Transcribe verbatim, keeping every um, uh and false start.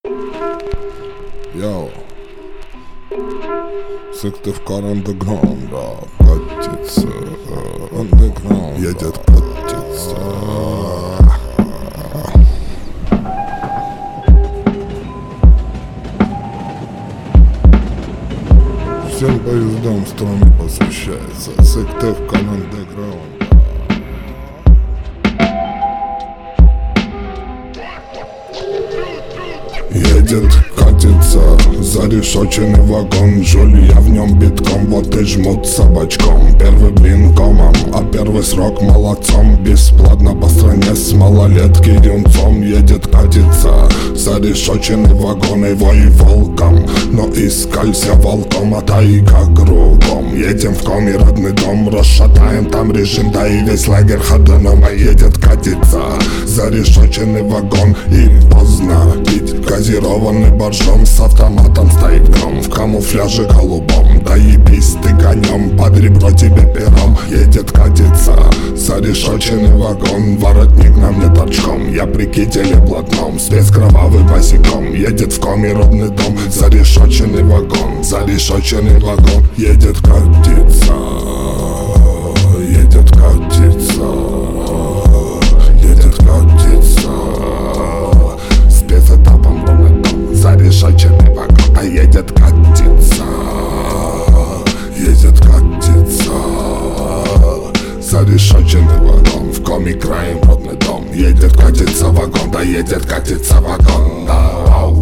Йоу, Сыктывкар андеграунд, да, катится, андеграунд, едет, катится. Всем поездам страны посвящается Сыктывкар андеграунд. Едет, катится, зарешоченный вагон. Жуль, я в нем битком, вот и жмут собачком. Первый блин комом, а первый срок молодцом. Бесплатно по стране с малолетки юнцом. Едет, катится, зарешоченный вагон. Его и волком, но искалься волком, а тайга кругом. Едем в коми родный дом, расшатаем там режим, да и весь лагерь ходуном. А едет, катится, зарешоченный вагон. И поздно пить газированный боржом, с автоматом стоит гром, в камуфляже голубом. Да ебись ты конем, под ребро тебе пером. Едет, катится, зарешоченный вагон. Воротник на мне торчком, я при кителе блатном, спец кровавый босиком. Едет в коми родный дом, зарешоченный вагон. Зарешоченный вагон, едет, катится, едет, катится, едет, катится. Спецэтапом ровный дом, зарешоченный вагон. А едет, катится, едет, катится, зарешоченный вагон. В коми краем родный дом. Едет, катится вагон, да едет, катится вагон, да.